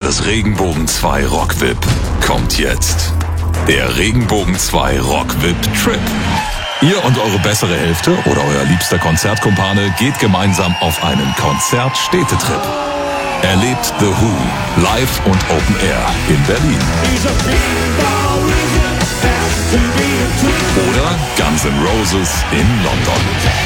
des Regenbogen 2 Rock-VIP kommt jetzt. Der Regenbogen 2 Rock-VIP Trip. Ihr und eure bessere Hälfte oder euer liebster Konzertkumpane geht gemeinsam auf einen Konzert-Städtetrip. Erlebt The Who live und Open Air in Berlin. Oder Guns N' Roses in London.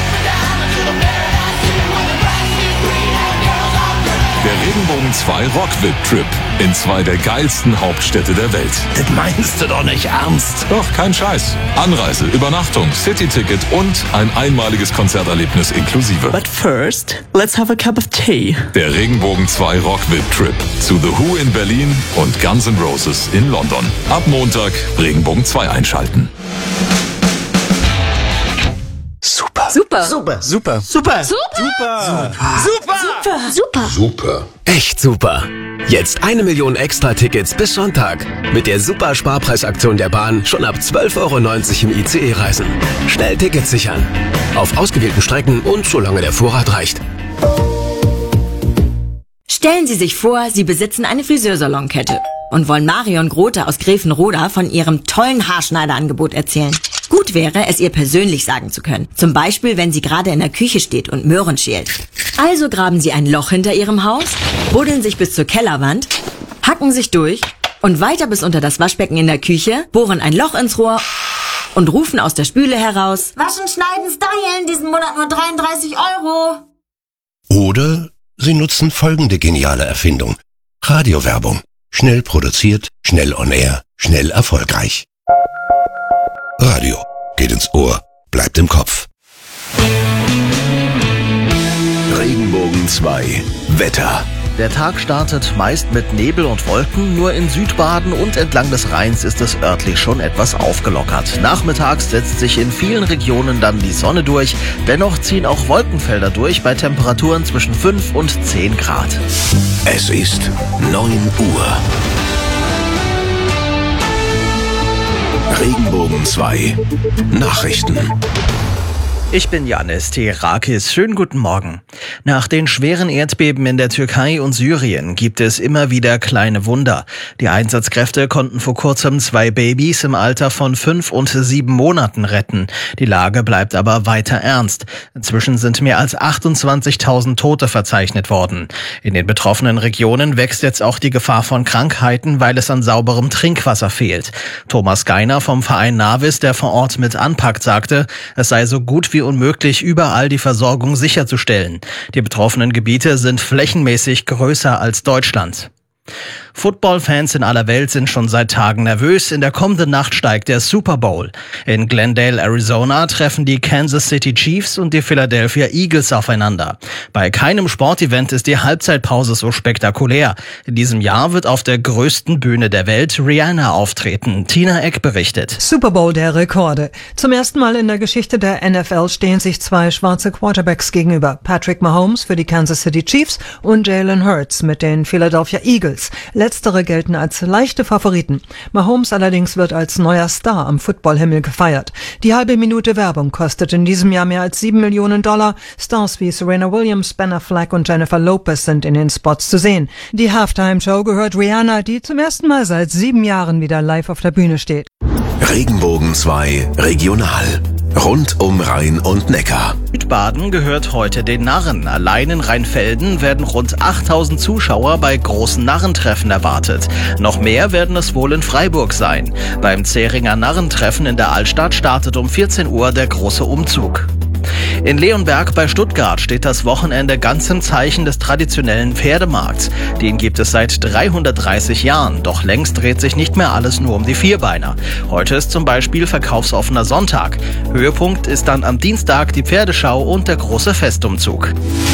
Der Regenbogen 2 Rock-VIP-Trip in 2 der geilsten Hauptstädte der Welt. Das meinst du doch nicht ernst? Doch, kein Scheiß. Anreise, Übernachtung, City-Ticket und ein einmaliges Konzerterlebnis inklusive. But first, let's have a cup of tea. Der Regenbogen 2 Rock-VIP-Trip zu The Who in Berlin und Guns N' Roses in London. Ab Montag Regenbogen 2 einschalten. Super. Super. Super. Super. Super. Super. Super. Super. Super. Super. Echt super. Jetzt 1 Million Extra-Tickets bis Sonntag. Mit der Super-Sparpreisaktion der Bahn schon ab 12,90 € im ICE reisen. Schnell Tickets sichern. Auf ausgewählten Strecken und solange der Vorrat reicht. Stellen Sie sich vor, Sie besitzen eine Friseursalonkette und wollen Marion Grote aus Gräfenroda von ihrem tollen Haarschneiderangebot erzählen. Gut wäre, es ihr persönlich sagen zu können. Zum Beispiel, wenn sie gerade in der Küche steht und Möhren schält. Also graben Sie ein Loch hinter Ihrem Haus, buddeln sich bis zur Kellerwand, hacken sich durch und weiter bis unter das Waschbecken in der Küche, bohren ein Loch ins Rohr und rufen aus der Spüle heraus: Waschen, schneiden, stylen, diesen Monat nur 33 €. Oder Sie nutzen folgende geniale Erfindung. Radiowerbung. Schnell produziert, schnell on air, schnell erfolgreich. Radio. Geht ins Ohr, bleibt im Kopf. Regenbogen 2 Wetter. Der Tag startet meist mit Nebel und Wolken, nur in Südbaden und entlang des Rheins ist es örtlich schon etwas aufgelockert. Nachmittags setzt sich in vielen Regionen dann die Sonne durch, dennoch ziehen auch Wolkenfelder durch bei Temperaturen zwischen 5 und 10 Grad. Es ist 9 Uhr. Regenbogen 2 Nachrichten. Ich bin Yannis Terakis. Schönen guten Morgen. Nach den schweren Erdbeben in der Türkei und Syrien gibt es immer wieder kleine Wunder. Die Einsatzkräfte konnten vor kurzem 2 Babys im Alter von 5 und 7 Monaten retten. Die Lage bleibt aber weiter ernst. Inzwischen sind mehr als 28.000 Tote verzeichnet worden. In den betroffenen Regionen wächst jetzt auch die Gefahr von Krankheiten, weil es an sauberem Trinkwasser fehlt. Thomas Geiner vom Verein Navis, der vor Ort mit anpackt, sagte, es sei so gut wie unmöglich, überall die Versorgung sicherzustellen. Die betroffenen Gebiete sind flächenmäßig größer als Deutschland. Football-Fans in aller Welt sind schon seit Tagen nervös. In der kommenden Nacht steigt der Super Bowl. In Glendale, Arizona treffen die Kansas City Chiefs und die Philadelphia Eagles aufeinander. Bei keinem Sportevent ist die Halbzeitpause so spektakulär. In diesem Jahr wird auf der größten Bühne der Welt Rihanna auftreten. Tina Eck berichtet. Super Bowl der Rekorde. Zum ersten Mal in der Geschichte der NFL stehen sich 2 schwarze Quarterbacks gegenüber. Patrick Mahomes für die Kansas City Chiefs und Jalen Hurts mit den Philadelphia Eagles. Letztere gelten als leichte Favoriten. Mahomes allerdings wird als neuer Star am Footballhimmel gefeiert. Die halbe Minute Werbung kostet in diesem Jahr mehr als $7 Millionen. Stars wie Serena Williams, Ben Affleck und Jennifer Lopez sind in den Spots zu sehen. Die Halftime-Show gehört Rihanna, die zum ersten Mal seit 7 Jahren wieder live auf der Bühne steht. Regenbogen 2 Regional. Rund um Rhein und Neckar. Südbaden gehört heute den Narren. Allein in Rheinfelden werden rund 8.000 Zuschauer bei großen Narrentreffen erwartet. Noch mehr werden es wohl in Freiburg sein. Beim Zähringer Narrentreffen in der Altstadt startet um 14 Uhr der große Umzug. In Leonberg bei Stuttgart steht das Wochenende ganz im Zeichen des traditionellen Pferdemarkts. Den gibt es seit 330 Jahren, doch längst dreht sich nicht mehr alles nur um die Vierbeiner. Heute ist zum Beispiel verkaufsoffener Sonntag. Höhepunkt ist dann am Dienstag die Pferdeschau und der große Festumzug.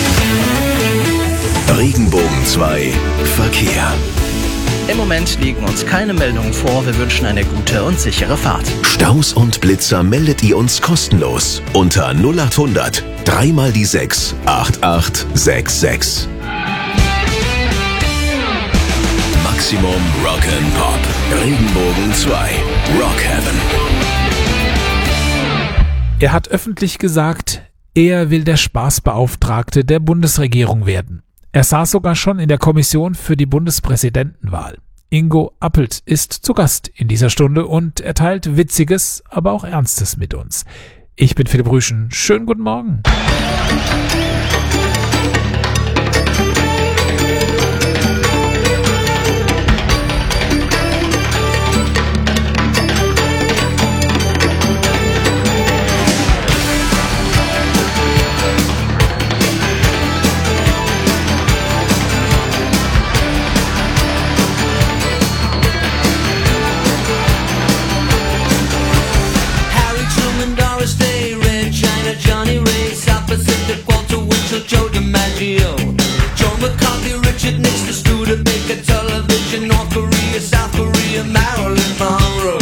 Regenbogen 2 Verkehr. Im Moment liegen uns keine Meldungen vor. Wir wünschen eine gute und sichere Fahrt. Staus und Blitzer meldet ihr uns kostenlos unter 0800 3 mal die 6 8866. Maximum Rock'n'Pop. Regenbogen 2 Rock Heaven. Er hat öffentlich gesagt, er will der Spaßbeauftragte der Bundesregierung werden. Er saß sogar schon in der Kommission für die Bundespräsidentenwahl. Ingo Appelt ist zu Gast in dieser Stunde und er teilt Witziges, aber auch Ernstes mit uns. Ich bin Philipp Rüschen. Schönen guten Morgen. Johnny Ray, South Pacific, Walter Winchell, Joe DiMaggio, Joe McCarthy, Richard Nixon, Studebaker, television, North Korea, South Korea, Marilyn Monroe.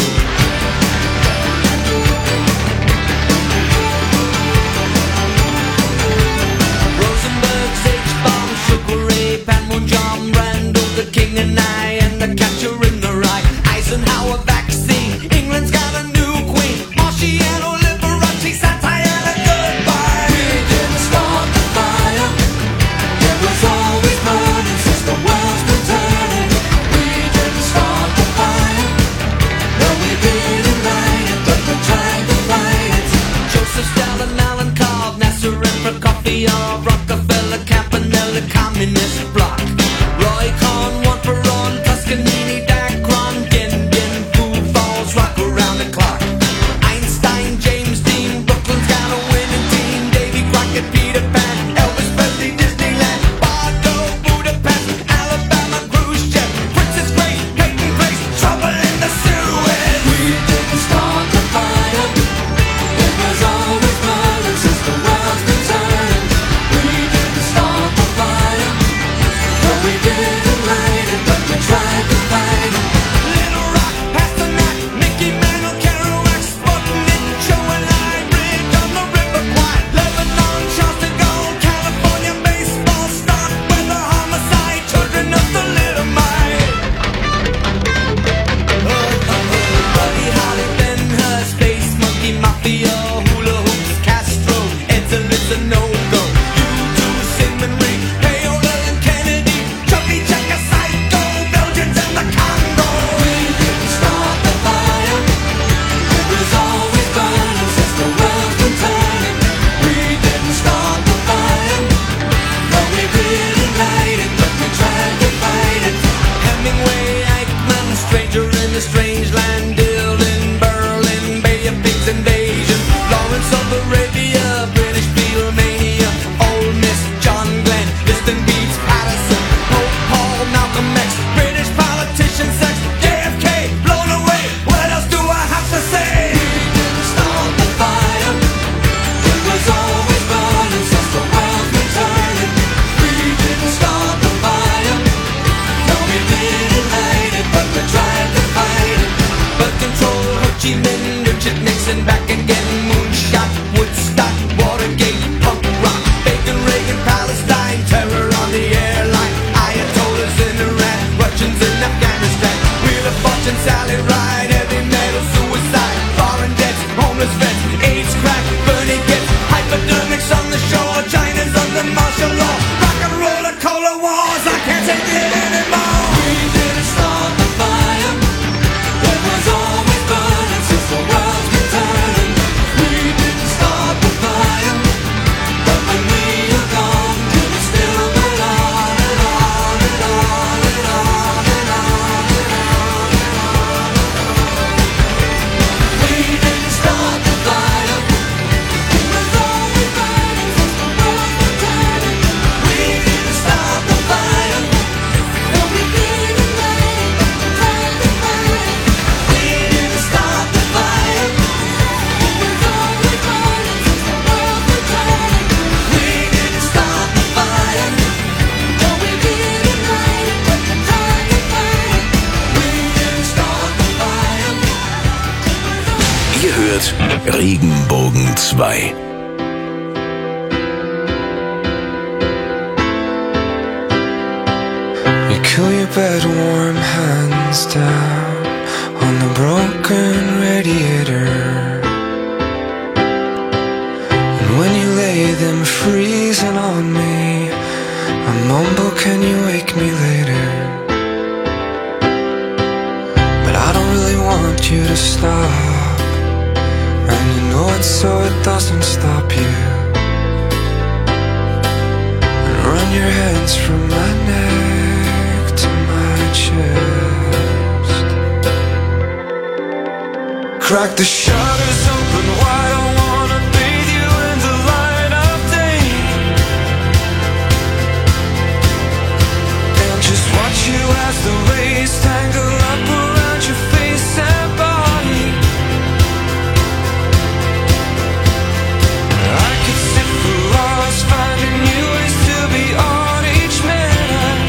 Rosenberg, H-Bomb, Sugar Ray, Panmunjom, Randall, the King and I, and the Catcher in the Rye, Eisenhower vaccine, England's got a new queen, Marciano, Liberace, satire. Of Rockefeller, Campanella, Communist Bloc, Roy Cohn, One Perón, Toscanini, Dacron, Din Din, Food Falls, rock around the clock. Einstein, James Dean, Brooklyn's got a winning team. Davy Crockett, Peter Pan, Elvis Presley, Disneyland, Bardo, Budapest, Alabama, Khrushchev, Princess Grace, Peyton Place, trouble in the Suez. We didn't start the fire. It was always burning since the world's been turning. hört Regenbogen 2. You cool your bed warm hands down on the broken radiator, and when you lay them freezing on me, I mumble want you to stop, and you know it so it doesn't stop you. And run your hands from my neck to my chest. Crack the shutters open wide, I wanna bathe you in the light of day, and just watch you as the rays tangle up around your face and body. I could sit for hours finding new ways to be on each minute,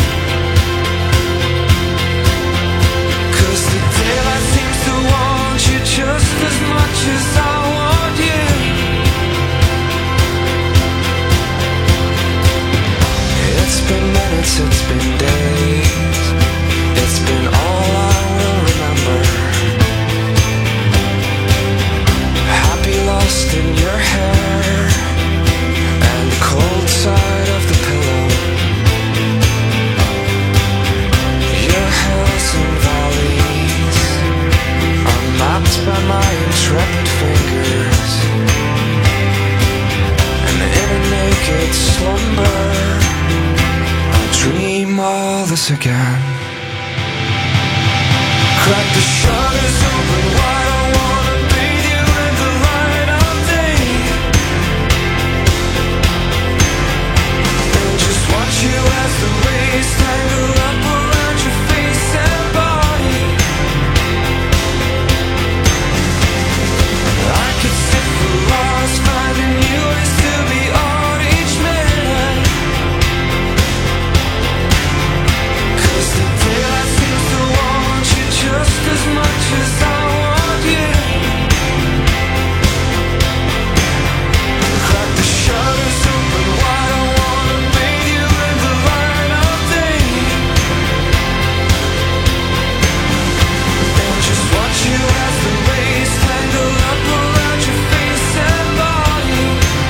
'cause the daylight seems to want you just as much as I want you. It's been minutes, it's been days, it's been all I will remember. Happy lost in your hair and the cold side of the pillow. Your hills and valleys are mapped by my intrepid fingers, and in a naked slumber I'll dream all this again. Crack the shutters open wide, I wanna bathe you in the light of day, and just watch you as the rays tangle up around your face and body. I could sit for hours finding new ways to be on each minute, 'cause the daylight seems to want you just as much as I want you. Crack the shutters open wide, I wanna bathe you in the light of day, and just watch you as the rays tangle up around your face and body.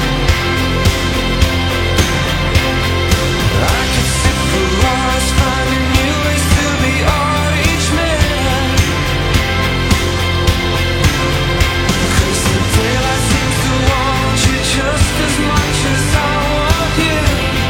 I could sit for hours finding new ways to be on each minute, 'cause the daylight seems to want you just as much as I want you.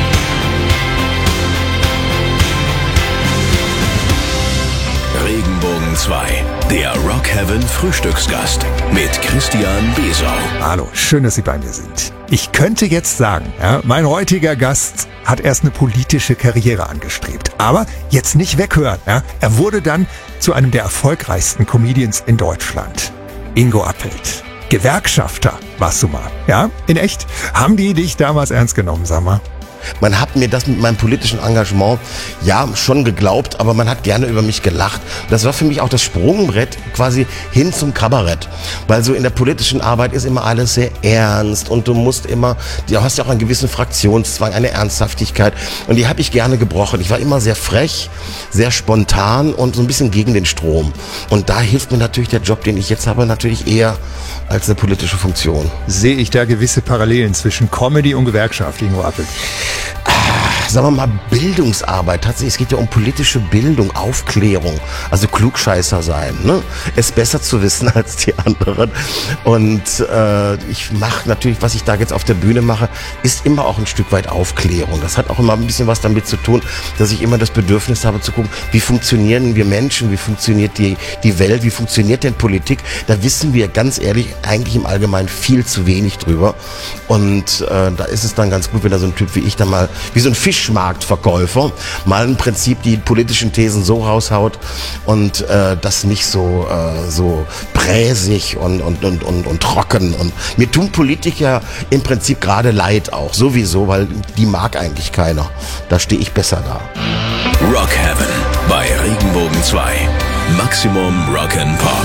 Regenbogen 2, der Rock Heaven Frühstücksgast mit Christian Besau. Hallo, schön, dass Sie bei mir sind. Ich könnte jetzt sagen, ja, mein heutiger Gast hat erst eine politische Karriere angestrebt. Aber jetzt nicht weghören. Ja. Er wurde dann zu einem der erfolgreichsten Comedians in Deutschland. Ingo Appelt. Gewerkschafter warst du mal. Ja, in echt? Haben die dich damals ernst genommen, sag mal? Man hat mir das mit meinem politischen Engagement ja schon geglaubt, aber man hat gerne über mich gelacht. Das war für mich auch das Sprungbrett quasi hin zum Kabarett. Weil so in der politischen Arbeit ist immer alles sehr ernst und du hast ja auch einen gewissen Fraktionszwang, eine Ernsthaftigkeit. Und die habe ich gerne gebrochen. Ich war immer sehr frech, sehr spontan und so ein bisschen gegen den Strom. Und da hilft mir natürlich der Job, den ich jetzt habe, natürlich eher als eine politische Funktion. Sehe ich da gewisse Parallelen zwischen Comedy und Gewerkschaft, Ingo Appelt? Sagen wir mal Bildungsarbeit. Tatsächlich, es geht ja um politische Bildung, Aufklärung, also Klugscheißer sein, ne? Es besser zu wissen als die anderen. Und ich mache natürlich, was ich da jetzt auf der Bühne mache, ist immer auch ein Stück weit Aufklärung. Das hat auch immer ein bisschen was damit zu tun, dass ich immer das Bedürfnis habe zu gucken, wie funktionieren wir Menschen, wie funktioniert die Welt, wie funktioniert denn Politik. Da wissen wir ganz ehrlich eigentlich im Allgemeinen viel zu wenig drüber. Und da ist es dann ganz gut, wenn da so ein Typ wie ich dann mal, wie so ein Fischmarktverkäufer, mal im Prinzip die politischen Thesen so raushaut und das nicht so bräsig und trocken. Und mir tun Politiker im Prinzip gerade leid auch, sowieso, weil die mag eigentlich keiner. Da stehe ich besser da. Rock Heaven bei Regenbogen 2. Maximum Rock'n'Pop.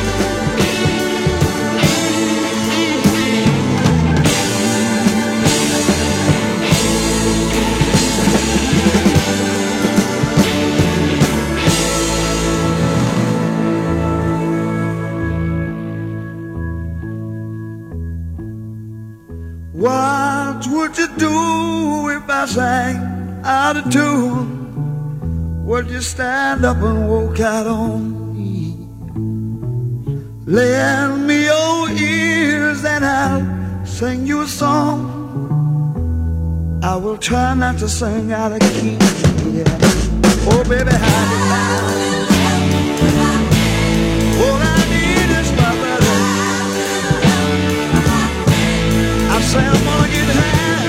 What would you do if I sang out of tune? Would you stand up and walk out on me? Lend me your ears and I'll sing you a song. I will try not to sing out of key. Yeah. Oh, baby, how do all I need is my brother. I say I'm gonna get high.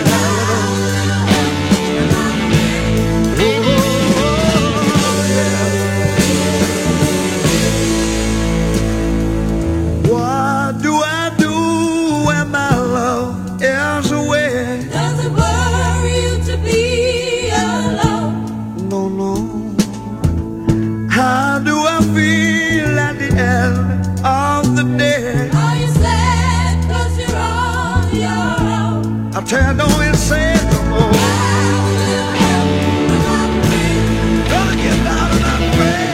What do I do when my love is away? Does it worry you to be alone? No, no. How do I feel at the end of the day? Are you sad 'cause you're on your own? I tell you, don't even say it no more. Gonna get out of my bed.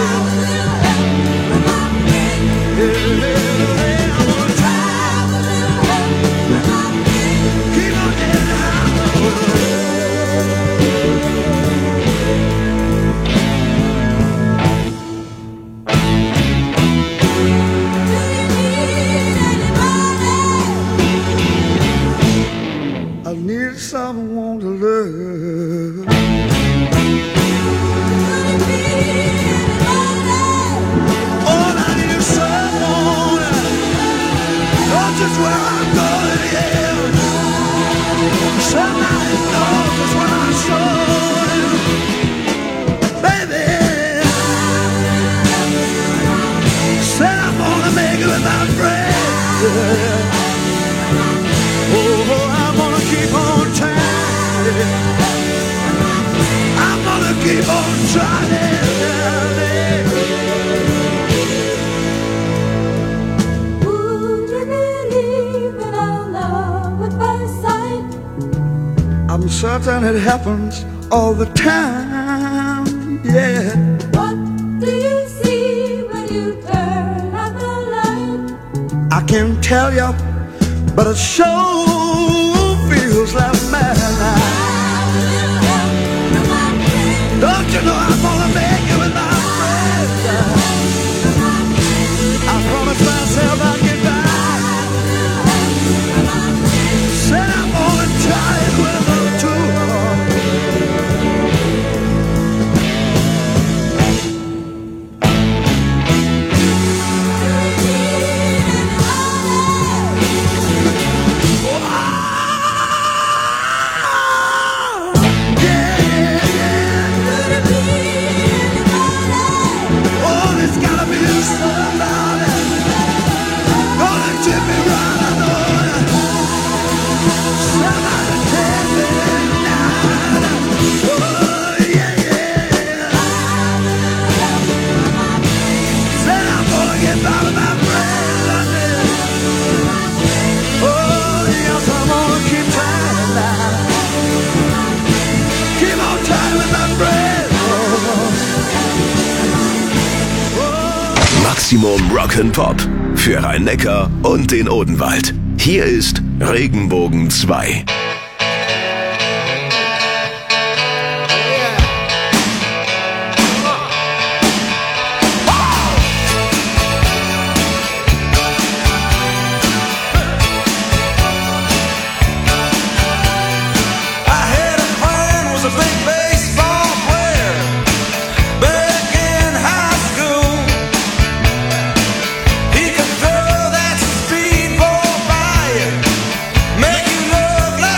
I need someone to love. All I need is someone. Not just where I'm going, yeah. Somebody knows just when I'm showing. Baby, said I'm gonna make it with my friends. Oh, I'm gonna keep on trying. I'm gonna keep on trying. Would you believe in our love at first sight? I'm certain it happens all the time, yeah. What do you see when you turn out the light? I can't tell you, but it sure feels like madness. Don't you know I'm gonna make it with my friends? I promised myself I'd get back. Said I'm gonna try it with them too. Maximum Rock'n'Pop für Rhein-Neckar und den Odenwald. Hier ist Regenbogen 2. Make you look like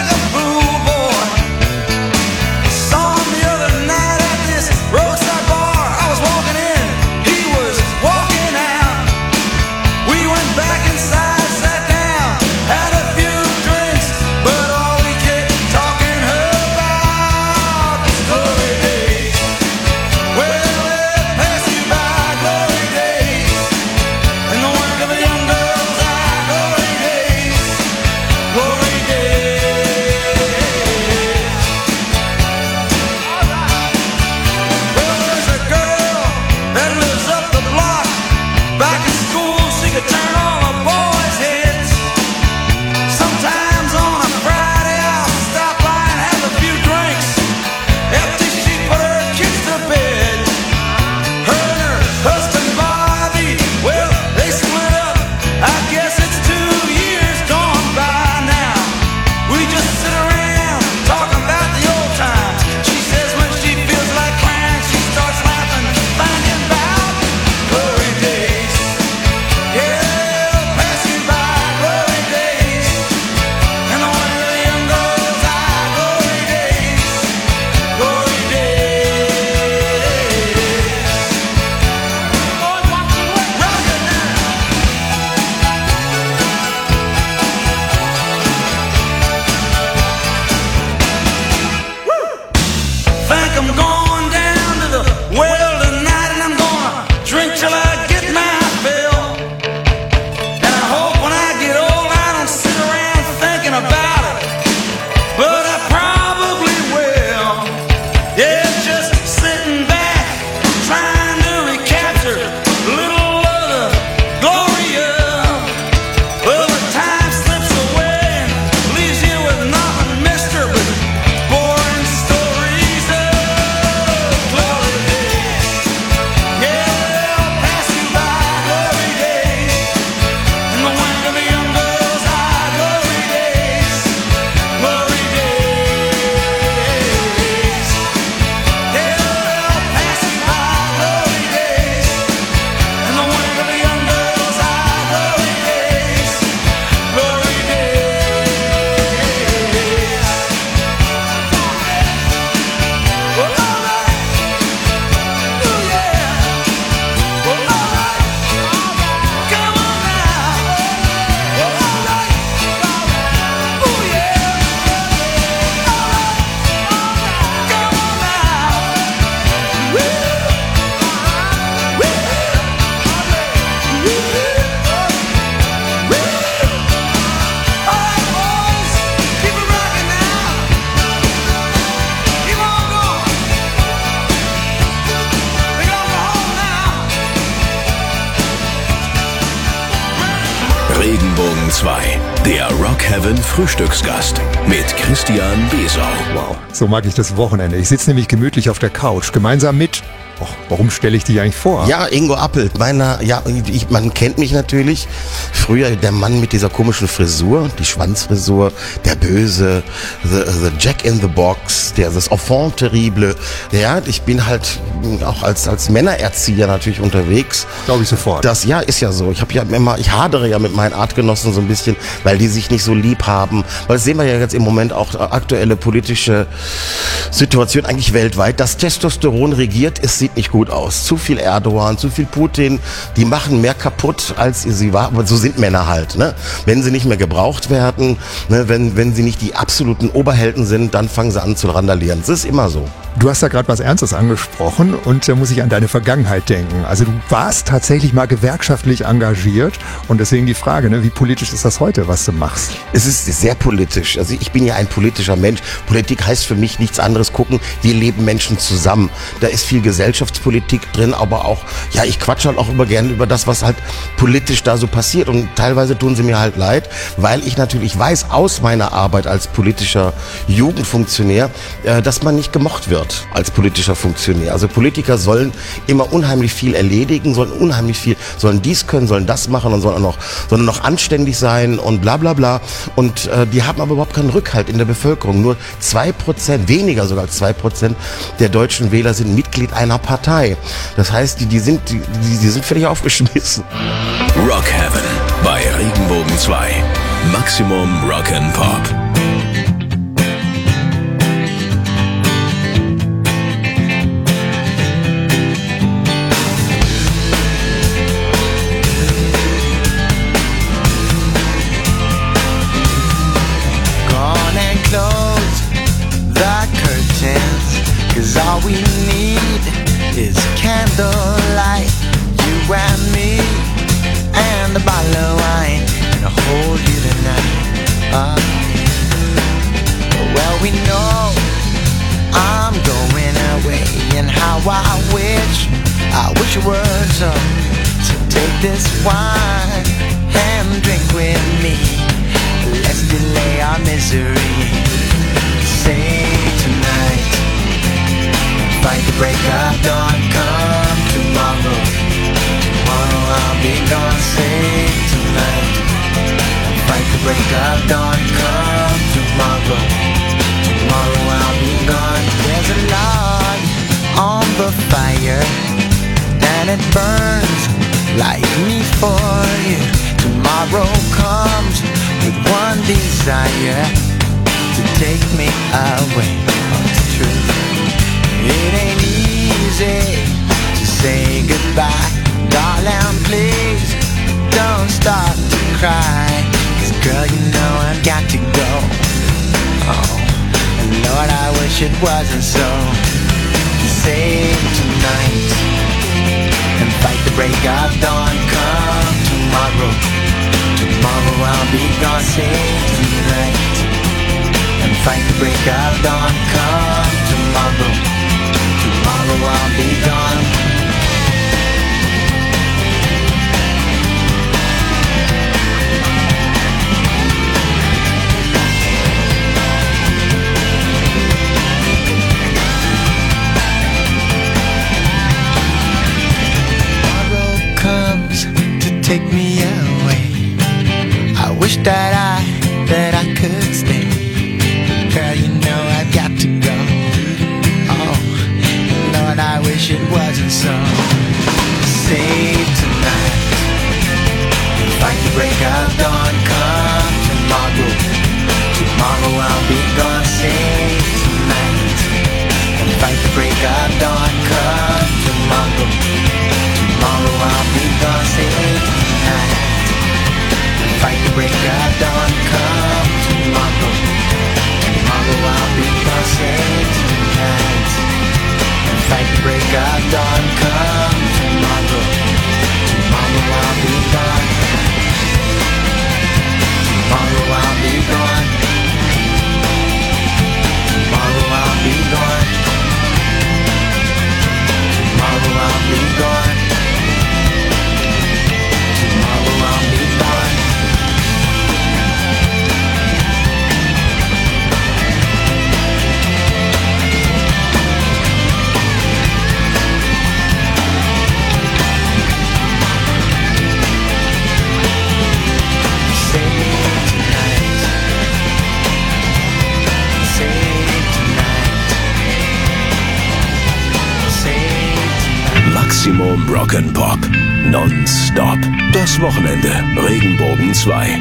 Regenbogen 2, der Rock Heaven Frühstücksgast mit Christian Besau. Wow, so mag ich das Wochenende. Ich sitze nämlich gemütlich auf der Couch, gemeinsam mit... warum stelle ich dich eigentlich vor? Ja, Ingo Appelt. Man kennt mich natürlich. Früher der Mann mit dieser komischen Frisur, die Schwanzfrisur, der Böse, the Jack in the Box, das Enfant terrible. Ja, ich bin halt auch als Männererzieher natürlich unterwegs. Glaube ich sofort. Das ja ist ja so. Ich hadere ja mit meinen Artgenossen so ein bisschen, weil die sich nicht so lieb haben. Weil das sehen wir ja jetzt im Moment auch aktuelle politische Situation eigentlich weltweit. Das Testosteron regiert, es sieht nicht gut aus. Zu viel Erdogan, zu viel Putin, die machen mehr kaputt, als sie war. Aber so sind Männer halt, ne? Wenn sie nicht mehr gebraucht werden, ne? Wenn sie nicht die absoluten Oberhelden sind, dann fangen sie an zu randalieren. Das ist immer so. Du hast da gerade was Ernstes angesprochen und da muss ich an deine Vergangenheit denken. Also du warst tatsächlich mal gewerkschaftlich engagiert und deswegen die Frage, ne, wie politisch ist das heute, was du machst? Es ist sehr politisch. Also ich bin ja ein politischer Mensch. Politik heißt für mich nichts anderes gucken, wie leben Menschen zusammen. Da ist viel Gesellschaftspolitik drin, aber auch, ja, ich quatsche halt auch immer gerne über das, was halt politisch da so passiert und teilweise tun sie mir halt leid, weil ich natürlich weiß aus meiner Arbeit als politischer Jugendfunktionär, dass man nicht gemocht wird als politischer Funktionär. Also Politiker sollen immer unheimlich viel erledigen, sollen dies können, sollen das machen und sollen noch anständig sein und bla bla bla. Und die haben aber überhaupt keinen Rückhalt in der Bevölkerung. Nur 2%, weniger sogar als 2% der deutschen Wähler sind Mitglied einer Partei. Das heißt, die sind völlig aufgeschmissen. Rock Heaven bei Regenbogen 2. Maximum Rock and Pop. Cause all we need is candlelight, you and me, and a bottle of wine, and I'll hold you tonight. Well, we know I'm going away, and how I wish it were so. So take this wine and drink with me. Let's delay our misery. Say tonight, fight the break of dawn, come tomorrow. Tomorrow I'll be gone, say tonight. Fight the break of dawn, come tomorrow. Tomorrow I'll be gone. There's a log on the fire, and it burns like me for you. Tomorrow comes with one desire, to take me away. Oh, it's true. It ain't easy to say goodbye. Darling, please don't start to cry. 'Cause girl, you know I've got to go. Oh, and Lord, I wish it wasn't so. Save tonight and fight the break of dawn. Come tomorrow. Tomorrow I'll be gone. Save tonight and fight the break of dawn. Come tomorrow. Tomorrow I'll be gone. Tomorrow comes to take me away. I wish that I could stay. Girl, you know I've got to go. Lord, I wish it wasn't so. Save tonight and fight the break of dawn. Come tomorrow. Tomorrow I'll be gone. Save tonight and fight the break of dawn. Come tomorrow. Tomorrow I'll be gone. Save tonight and fight the break of dawn. Come tomorrow. Tomorrow I'll be gone. Save tonight. Fight the break of dawn, come tomorrow. Tomorrow I'll be gone. Tomorrow I'll be gone. Tomorrow I'll be gone. Rock'n'Pop. Non-stop. Das Wochenende. Regenbogen 2.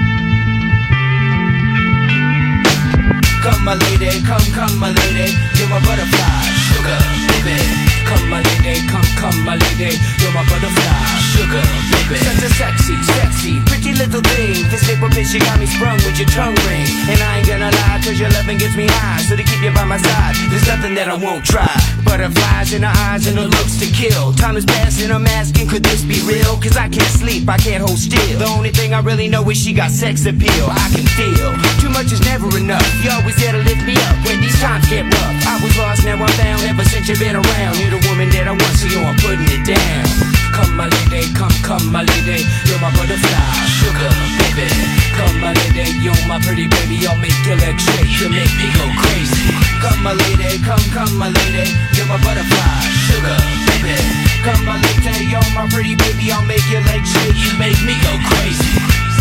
Come my lady, come my lady, you're my butterfly, sugar, baby. Come my lady, come my lady, you're my butterfly, sugar, baby. Such a sexy, pretty little thing. This little bitch, you got me sprung with your tongue ring. And I ain't gonna lie, cause your loving gets me high. So to keep you by my side, there's nothing that I won't try. Butterflies in her eyes and her looks to kill. Time is passing, I'm asking, could this be real? Cause I can't sleep, I can't hold still. The only thing I really know is she got sex appeal. I can feel, too much is never enough. You always there to lift me up when these times get rough. I was lost, now I'm found, ever since you've been around. You're the woman that I want, so yo, I'm putting it down. Come my lady, come my lady, you're my butterfly, sugar, baby. Come my lady, you're my pretty baby, I'll make your legs shake, you make me go crazy. Come my lady, come my lady, you're my butterfly, sugar, baby. Come my lady, you're my pretty baby, I'll make your legs shake, you make me go crazy.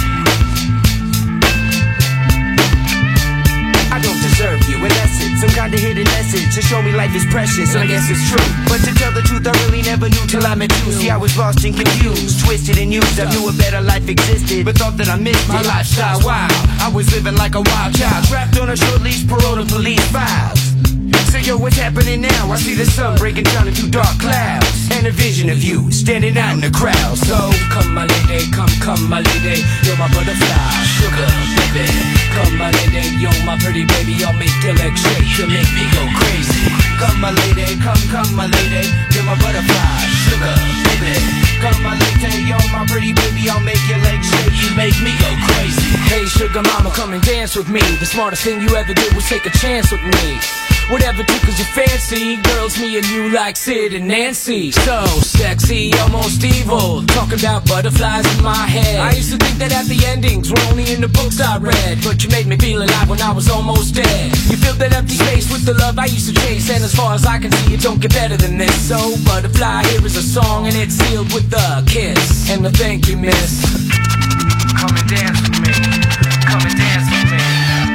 I don't deserve you, in essence, some kind of hidden message to show me life is precious, and I guess it's true. But to tell the truth, I really never knew till I met you. See, I was lost and confused, twisted and used. I knew a better life existed, but thought that I missed it. My lifestyle wild, I was living like a wild child, trapped on a short leash, parole to police files. So yo, what's happening now? I see the sun breaking down into dark clouds, and a vision of you standing out in the crowd. So come my lady, come my lady, you're my butterfly, sugar, baby. Come my lady, you're my pretty baby, I'll make your legs shake, you make me go crazy. Come my lady, come my lady, you're my butterfly, sugar, baby. Come my lady, you're my pretty baby, I'll make your legs shake, you make me go crazy. Hey sugar mama, come and dance with me. The smartest thing you ever did was take a chance with me. Whatever tickles your fancy, girls, me and you like Sid and Nancy. So sexy, almost evil, talking about butterflies in my head. I used to think that happy endings were only in the books I read, but you made me feel alive when I was almost dead. You filled that empty space with the love I used to chase, and as far as I can see, it don't get better than this. So butterfly, here is a song, and it's sealed with a kiss and a thank you, miss. Come and dance with me, come and dance with me,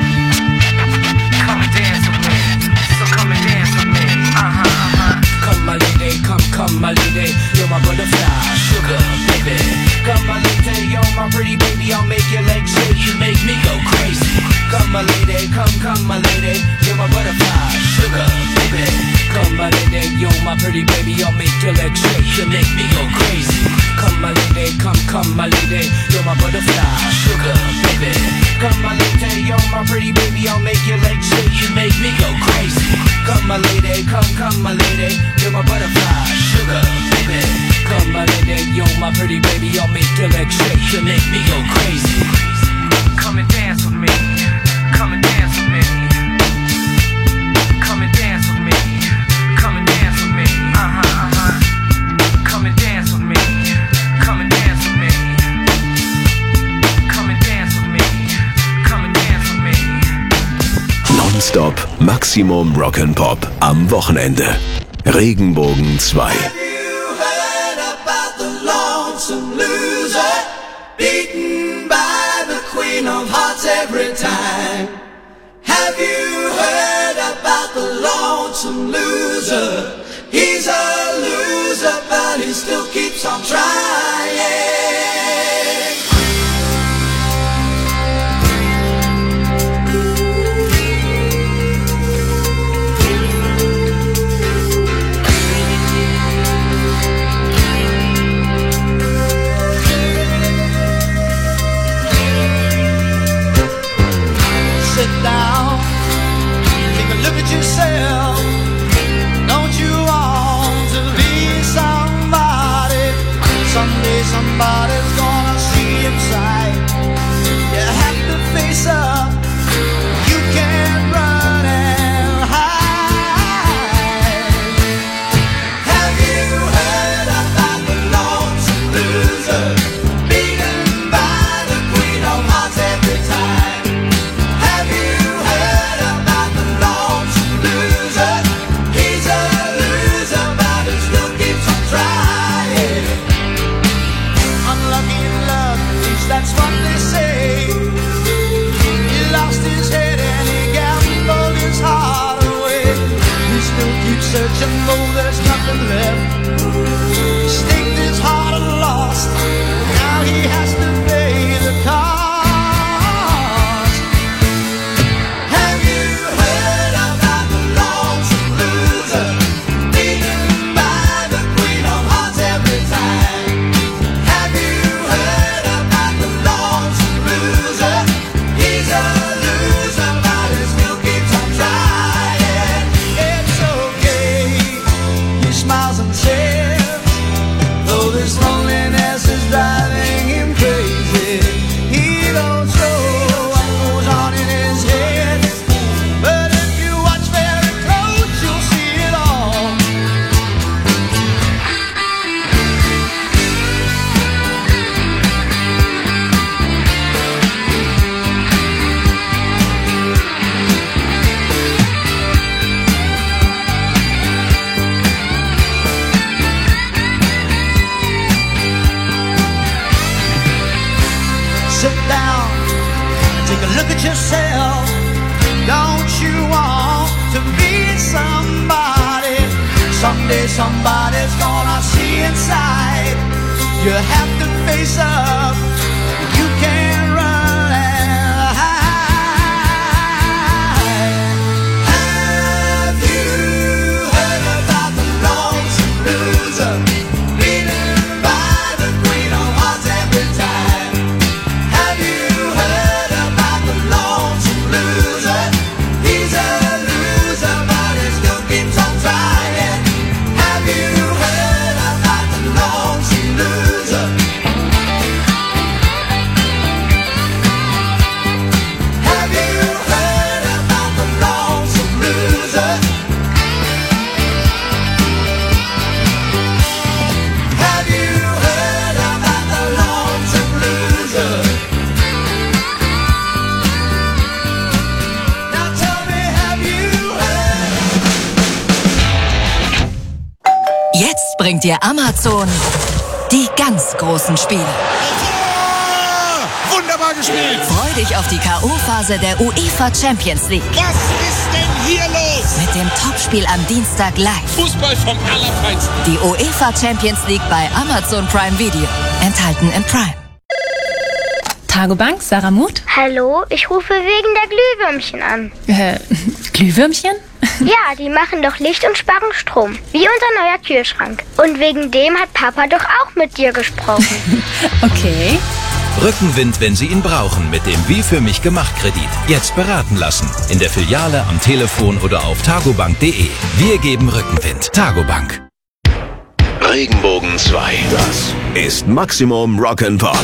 come and dance with me. Come and dance with me, Come my lady, come my lady, you're my butterfly, sugar, baby. Come my lady, you're my pretty baby, I'll make your legs shake, you make me go crazy. Come my lady, come my lady, you're my butterfly, sugar, baby. Come my lady, you're my pretty baby, I'll make your legs shake, you make me go crazy. Come my lady, come my lady, you're my butterfly, sugar, baby. Come my lady, you're my pretty baby, I'll make your legs shake, you make me go crazy. Come my lady, come my lady, you're my butterfly, sugar, baby. Come my lady, you're my pretty baby, I'll make your legs shake, you make me go crazy. Come and dance with me, come and dance with me, come and dance with me, come and dance with me, come and dance with me, come and dance with me, come and dance with me, come and dance with me. Non-stop Maximum Rock'n'Pop am Wochenende. Regenbogen 2. Have you heard about the lonesome loser, beaten by the queen of hearts every time? Have you heard about the lonesome loser? He's a loser, but he still keeps on trying. Sit down, take a look at yourself. Don't you want to be somebody? Someday somebody's gonna see inside. You have to face up. You can't run and hide. Have you heard about the lonesome loser, beaten by the queen of hearts every time? That's what they say. Look at yourself. Don't you want to be somebody? Someday somebody's gonna see inside. You have to face up. You can't run and hide. Have you heard about the lonesome loser? Leading by the queen of hearts every time. Have you heard about the lonesome loser? He's a loser, but he still keeps on trying. Have you heard about the lonesome loser? Have you heard about the lonesome loser? Have you heard about the lonesome loser? Now tell me, have you heard? Jetzt bringt dir Amazon die ganz großen Spiele. Wunderbar gespielt! Freu dich auf die K.O.-Phase der UEFA Champions League. Was ist denn hier los? Mit dem Topspiel am Dienstag live. Fußball vom Allerfeinsten. Die UEFA Champions League bei Amazon Prime Video. Enthalten in Prime. Targobank, Sarah Muth? Hallo, ich rufe wegen der Glühwürmchen an. Glühwürmchen? Ja, die machen doch Licht und sparen Strom. Wie unser neuer Kühlschrank. Und wegen dem hat Papa doch auch mit dir gesprochen. Okay. Rückenwind, wenn Sie ihn brauchen, mit dem Wie für mich gemacht Kredit. Jetzt beraten lassen. In der Filiale, am Telefon oder auf targobank.de. Wir geben Rückenwind. Targobank. Regenbogen 2. Das ist Maximum Rock'n'Pop.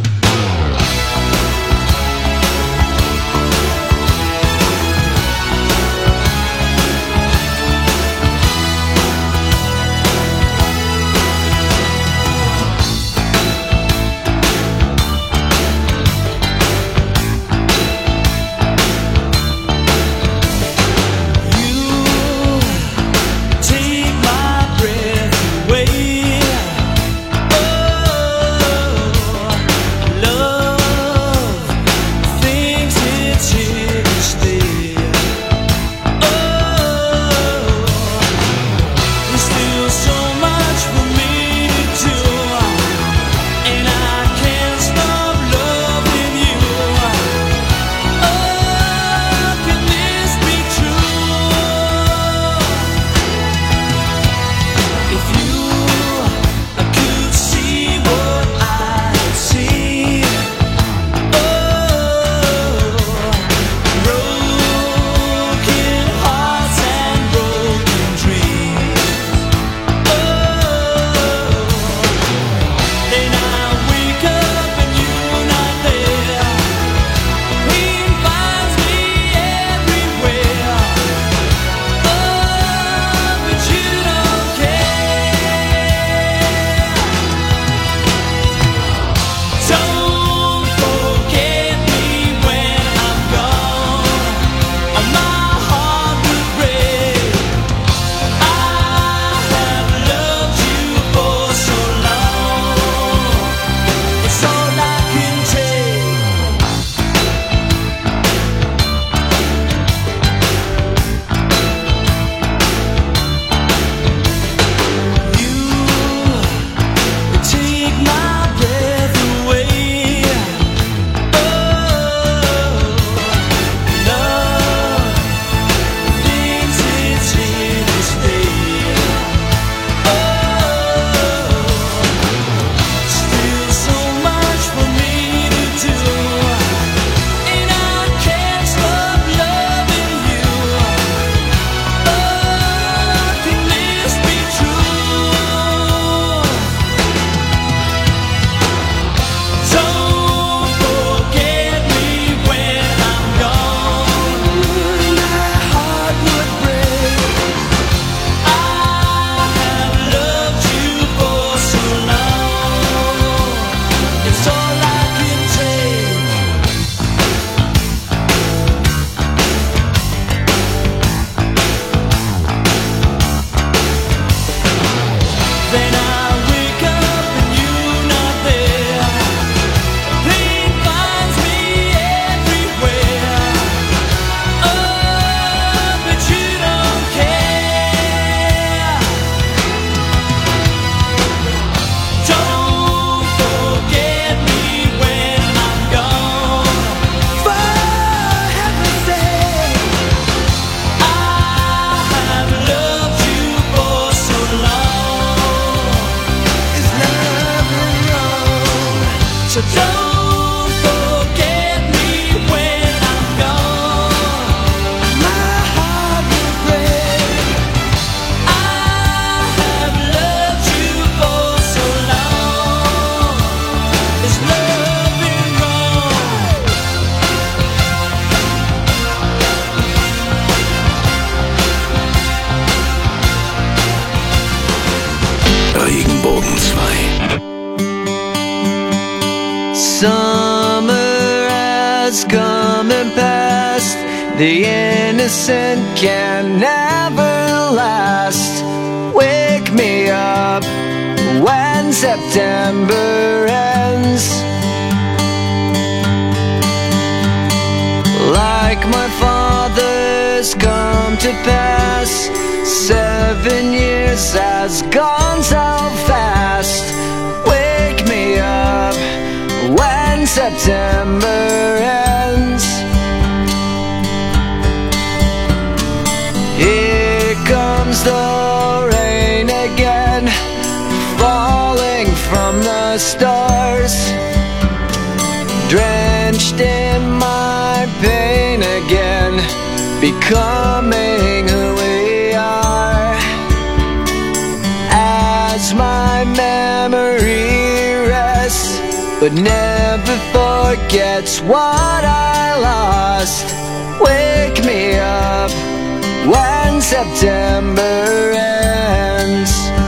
Take my breath away. Oh, So don't forget me when I'm gone. My heart will break. I have loved you for so long. Is love been wrong? Regenbogen 2. Summer has come and passed. The innocent can never last. Wake me up when September ends. Like my father's come to pass. 7 years has gone so fast. Wake me up when September ends. Here comes the rain again, falling from the stars, drenched in my pain again, becoming who we are. As my memory rests, but never forgets what I lost. Wake me up when September ends.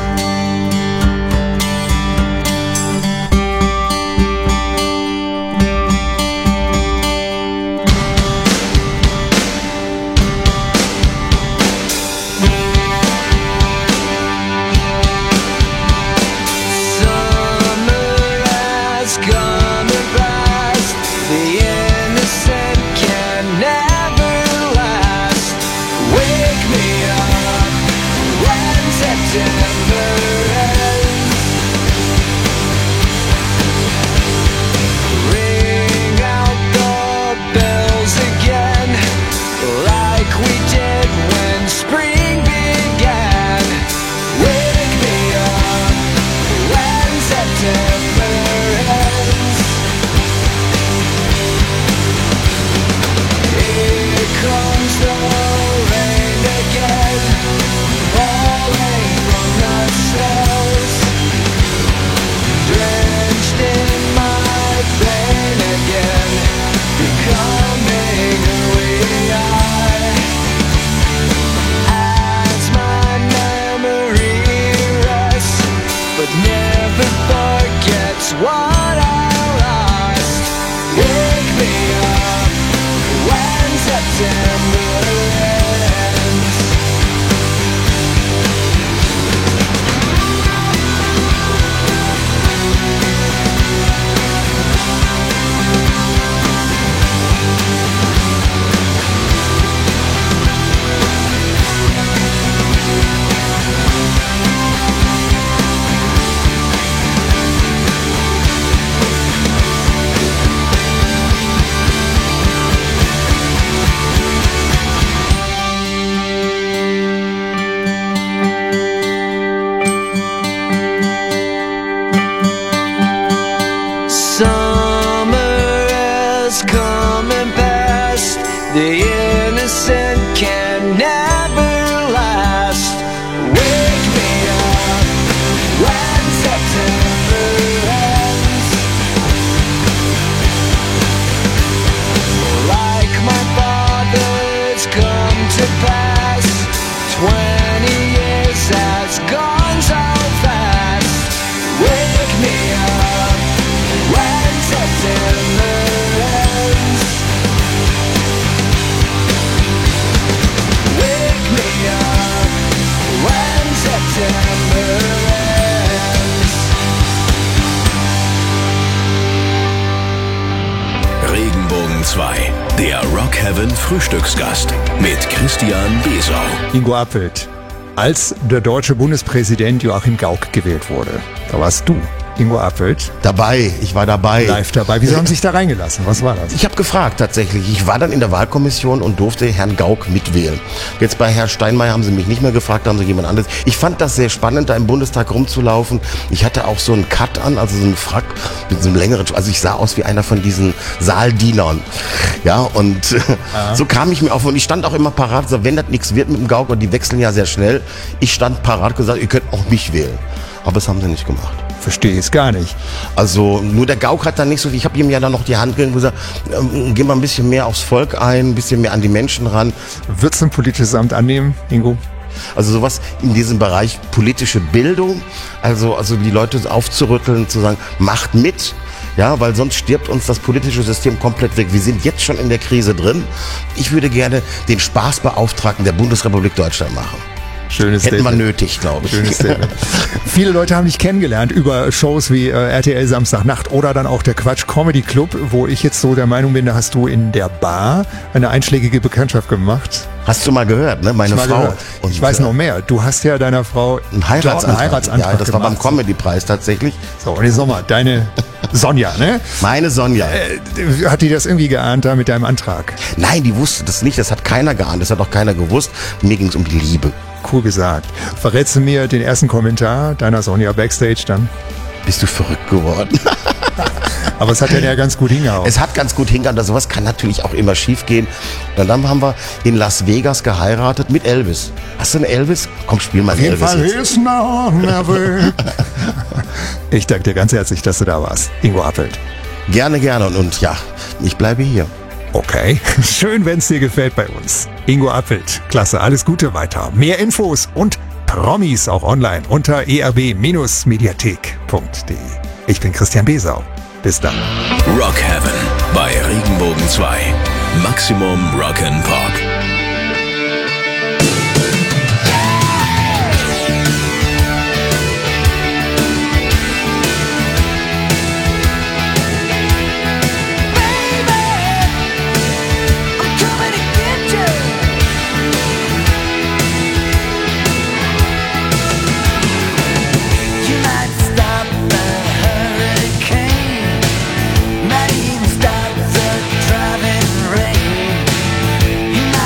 Regenbogen 2, der Rock Heaven Frühstücksgast mit Christian Besau. Ingo Appelt, als der deutsche Bundespräsident Joachim Gauck gewählt wurde, da warst du Ingo Appelt. Dabei, ich war dabei. Live dabei. Wieso haben Sie sich da reingelassen? Was war das? Ich habe gefragt tatsächlich. Ich war dann in der Wahlkommission und durfte Herrn Gauck mitwählen. Jetzt bei Herrn Steinmeier haben sie mich nicht mehr gefragt, da haben sie jemand anderes. Ich fand das sehr spannend, da im Bundestag rumzulaufen. Ich hatte auch so einen Cut an, also so einen Frack mit so einem längeren, also ich sah aus wie einer von diesen Saaldienern. Ja, und so kam ich mir auf und ich stand auch immer parat, so, wenn das nichts wird mit dem Gauck, und die wechseln ja sehr schnell. Ich stand parat, gesagt, ihr könnt auch mich wählen. Aber das haben sie nicht gemacht. Verstehe ich es gar nicht. Also nur der Gauck hat dann nicht so viel. Ich habe ihm ja dann noch die Hand gegeben und gesagt, geh mal ein bisschen mehr aufs Volk ein, ein bisschen mehr an die Menschen ran. Würdest du ein politisches Amt annehmen, Ingo? Also sowas in diesem Bereich politische Bildung, also die Leute aufzurütteln, zu sagen, macht mit. Ja, weil sonst stirbt uns das politische System komplett weg. Wir sind jetzt schon in der Krise drin. Ich würde gerne den Spaßbeauftragten der Bundesrepublik Deutschland machen. Schönes Hätten Statement. wir nötig, glaube ich. Schönes Statement. Viele Leute haben dich kennengelernt über Shows wie RTL Samstagnacht oder dann auch der Quatsch Comedy Club, wo ich jetzt so der Meinung bin, da hast du in der Bar eine einschlägige Bekanntschaft gemacht. Hast du mal gehört, ne? Meine Frau. Und ich weiß noch mehr. Du hast ja deiner Frau einen Heiratsantrag gemacht. Ja, das war beim Comedy-Preis tatsächlich. So, und jetzt nochmal, deine Sonja, ne? Meine Sonja. Hat die das irgendwie geahnt da mit deinem Antrag? Nein, die wusste das nicht. Das hat keiner geahnt. Das hat auch keiner gewusst. Mir ging es um die Liebe. Cool gesagt. Verrätst du mir den ersten Kommentar deiner Sonja Backstage dann? Bist du verrückt geworden? Aber es hat ja ganz gut hingehauen. Es hat ganz gut hingehauen. Sowas kann natürlich auch immer schief gehen. Und dann haben wir in Las Vegas geheiratet mit Elvis. Hast du einen Elvis? Komm, spiel mal einen Elvis. Auf jeden Fall ist noch never. Ich danke dir ganz herzlich, dass du da warst, Ingo Appelt. Gerne, gerne. Und ja, ich bleibe hier. Okay, schön, wenn es dir gefällt bei uns. Ingo Appelt, klasse, alles Gute weiter. Mehr Infos und Promis auch online unter erb-mediathek.de. Ich bin Christian Besau. Bis dann. Rock Heaven bei Regenbogen 2. Maximum Rock'n'Pop. Might even stop the driving rain. You might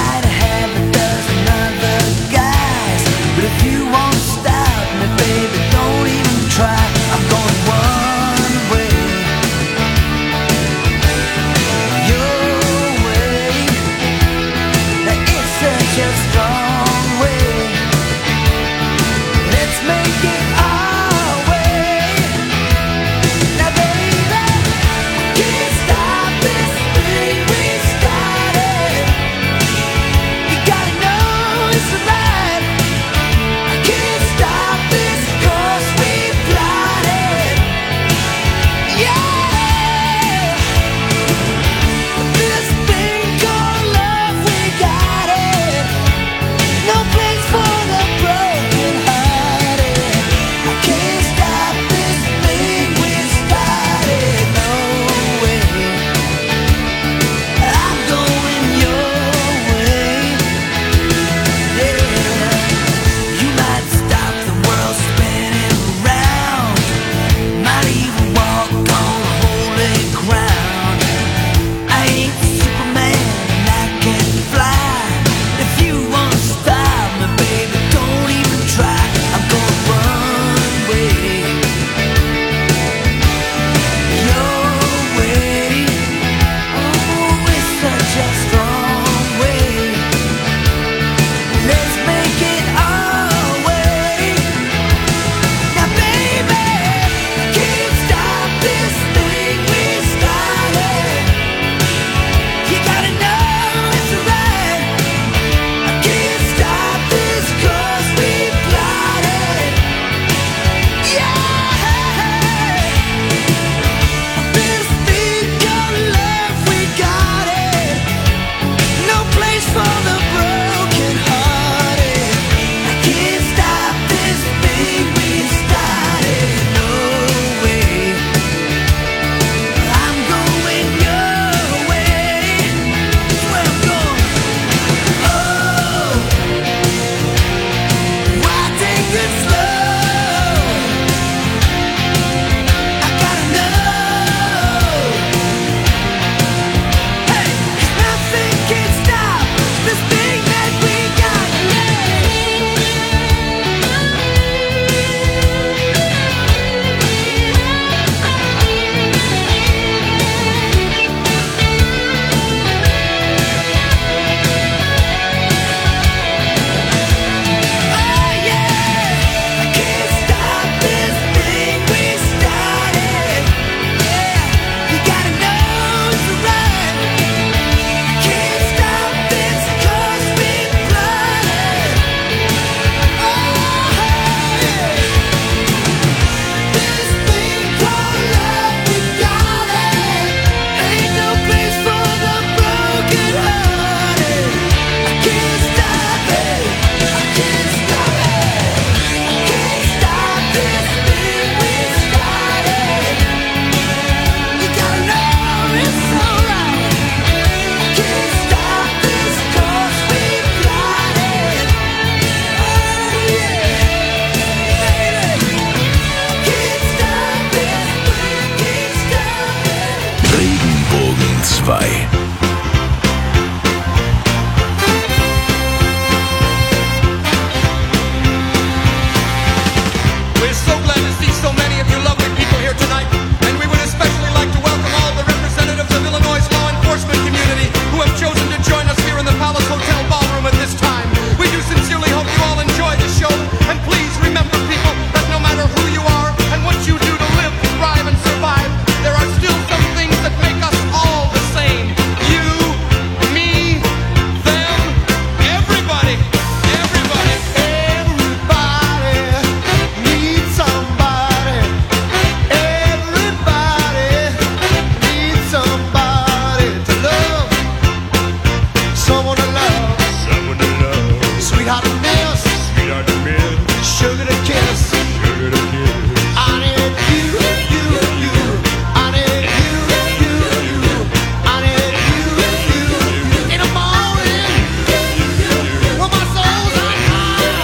We're so glad to see so many of you lovely people here tonight, and we would especially like to welcome all the representatives of Illinois' law enforcement community who have chosen to join us here in the Palace Hotel ballroom at this time. We do sincerely hope you all enjoy the show, and please remember, people, that no matter who you are and what you do to live, thrive, and survive, there are still some things that make us all the same. You, me, them, everybody. Everybody. Everybody needs somebody. Everybody needs somebody to love. Someone to love. Someone to love. Sweetheart to miss. Sweetheart to miss. Sugar to kiss. Sugar to kiss. I need you, you, you. I need you, you, you. I need you, you, you. In the morning, when my soul's on fire.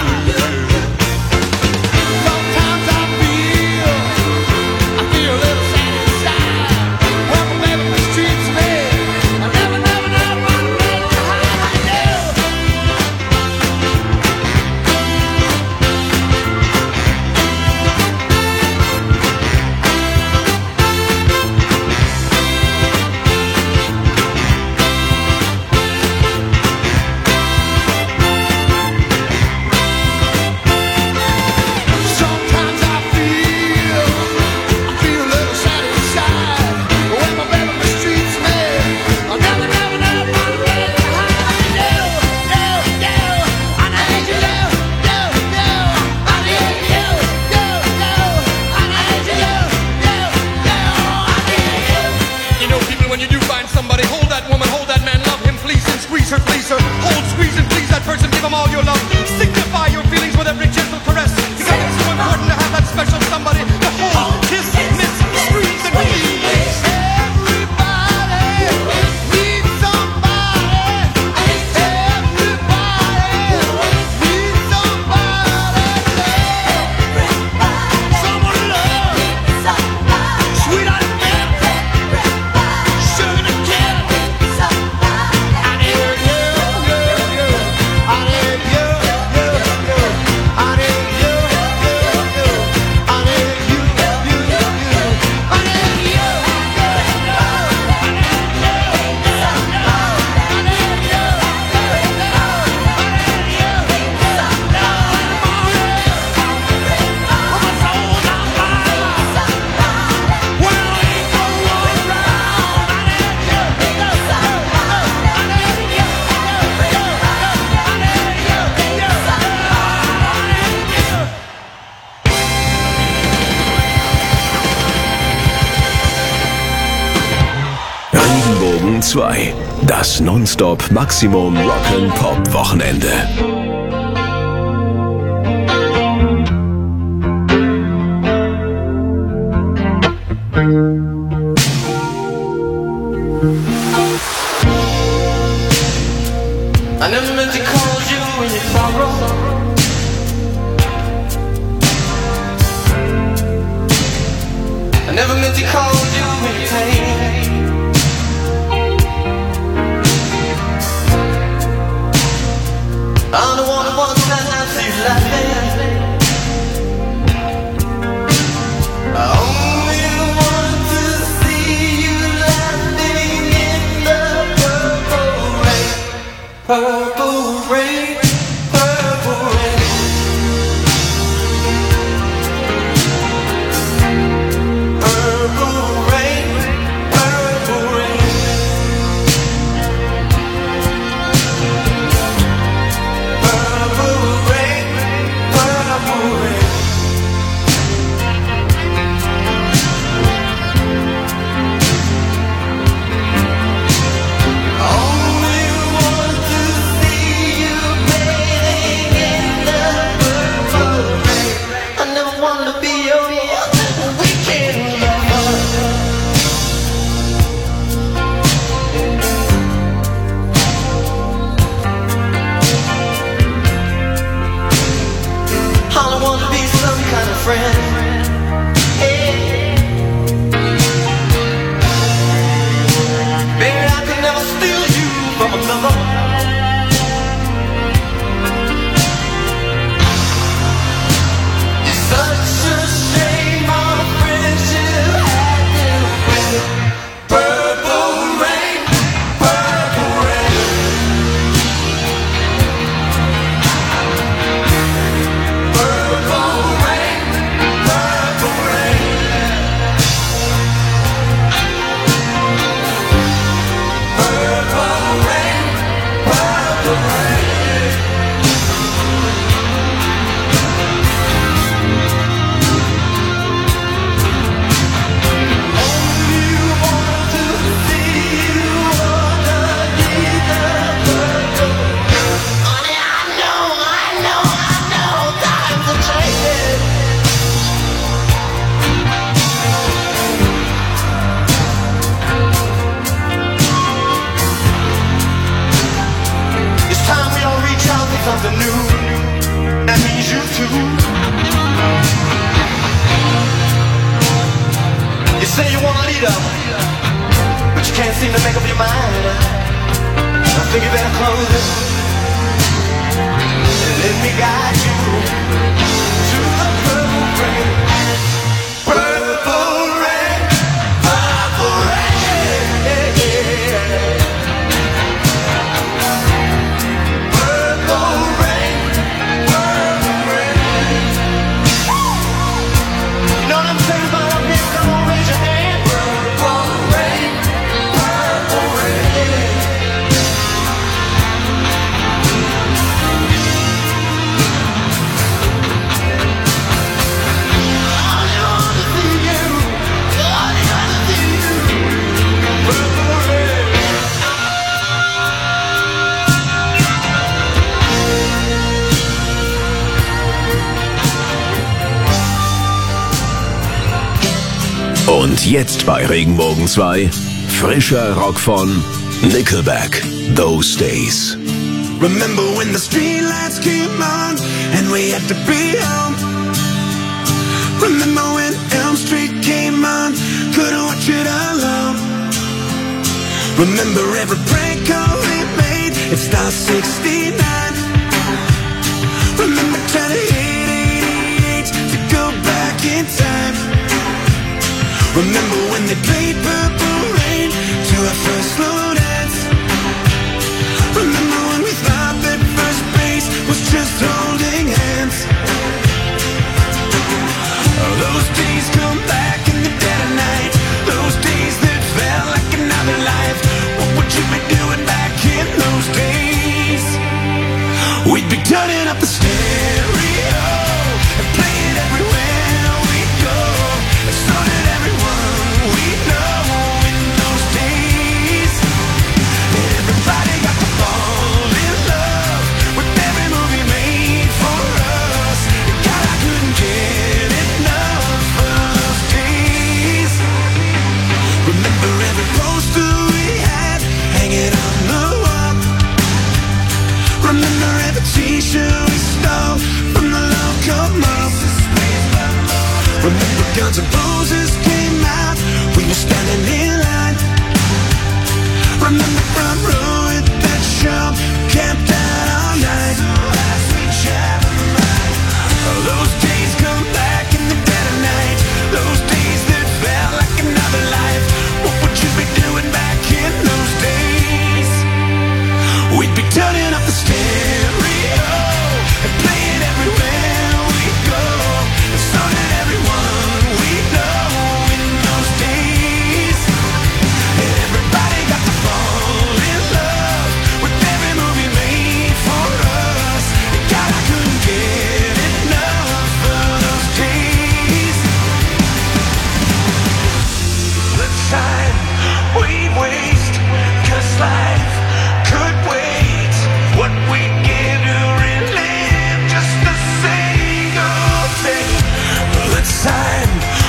Sometimes I feel a little sad inside. When my baby mistreats me, I never run away to hide. Sometimes I feel a little sad inside. When my baby mistreats me, I never run away to hide. I need you, I need you, I need you, I need you. You know, people, when you do find somebody, hold that woman, hold that man, love him, please, and squeeze her, please her. Hold, squeeze, and please that person, give him all your love. Signify your feelings with every gentle caress, because it's so important to have that special somebody to hold, kiss, miss, squeeze, and please. Everybody needs somebody. Everybody needs somebody. Someone to love. Sweetheart to miss. Sugar to kiss. I need you, you, you. I need you, you, you. I need you, you, you. I need you, you, you. I need you, you, you. Regenbogen 2. Das Nonstop Maximum Rock'n'Pop Wochenende. I never meant to call you when you sorrow. I never meant to call you when you pain. I'm the one who wants to see you laughing. I only want to see you laughing in the purple rain. Purple rain, purple rain. Purple say you wanna lead up, but you can't seem to make up your mind. I think you better close it and let me guide you to the purple rain. Purple rain, purple rain. Purple rain, purple rain. You know what I'm saying about up here? Come on, raise your hand. Purple rain, purple rain. Und jetzt bei Regenbogen 2 frischer Rock von Nickelback, Those Days. Remember when the streetlights came on and we had to be home? Remember when Elm Street came on, couldn't watch it alone? Remember every prank call we made, it Star 69. Remember trying to hit 88 to go back in time. Remember when they played Purple Rain to our first slow dance. Remember when we thought that first base was just holding hands. Those days come back in the dead of night. Those days that felt like another life. What would you be doing back in those days? We'd be turning up the stereo and playing everywhere we go. And so did everyone we know in those days. Everybody got to fall in love with every movie made for us. God, I couldn't get enough of those days. Remember every poster we had hanging on the wall. Remember every t-shirt we stole from the local mall. Remember Guns N' Roses